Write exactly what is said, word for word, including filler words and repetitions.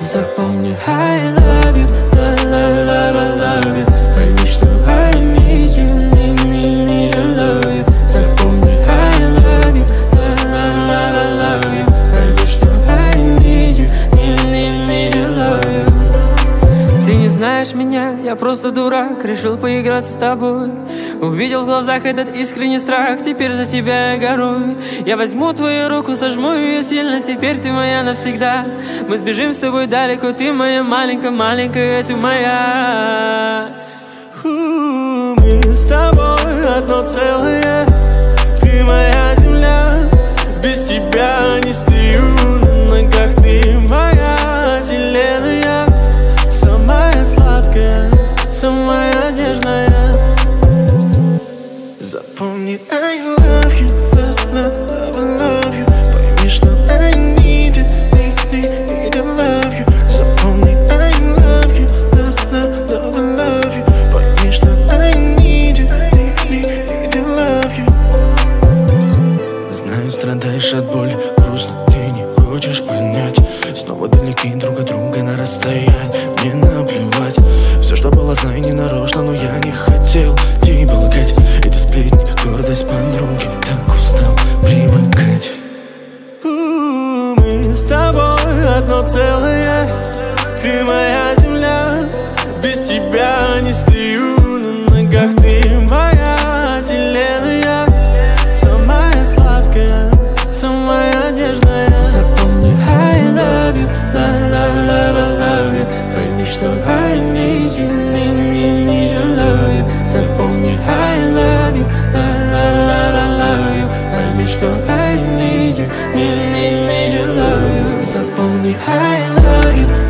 Запомни, I love you, love, love, love, love you. Пойми, что I need you, need, need, need you, love you. Запомни, I love you, love, love, love, love you. Пойми, что I need you, need, need, need you, love you. Ты не знаешь меня, я просто дурак, решил поиграться с тобой. Увидел в глазах этот искренний страх, теперь за тебя я горую. Я возьму твою руку, сожму ее сильно, теперь ты моя навсегда. Мы сбежим с тобой далеко, ты моя маленькая, маленькая, ты моя. Мы с тобой одно целое, ты моя земля. Без тебя не стою на ногах, ты моя вселенная. Самая сладкая, самая нежная. Запомни, I love you, love, love, love, love you. Пойми, что I need you, need, need, need to love you. Запомни, I love you, love, love, love, love you. Пойми, что I need you, need, need, need to love you. Знаю, страдаешь от боли, грустно, ты не хочешь понять. Снова далеки друг от друга на расстоянии. Мне наплевать, все, что было, знаю, не нарочно, но я не хотел тебя лгать. Это сплетни, гордость подруги, так устал привыкать. Мы с тобой одно целое, ты моя земля. Без тебя не стою на ногах, ты моя вселенная. Самая сладкая, самая нежная. Запомни, I love you, love, love, love, love you. Пойми, что I need you, need, need, need you, love you. Запомни, I love you, love, love, love, love you. Пойми, что I need you, need, need, need you, love you. Запомни, I love you.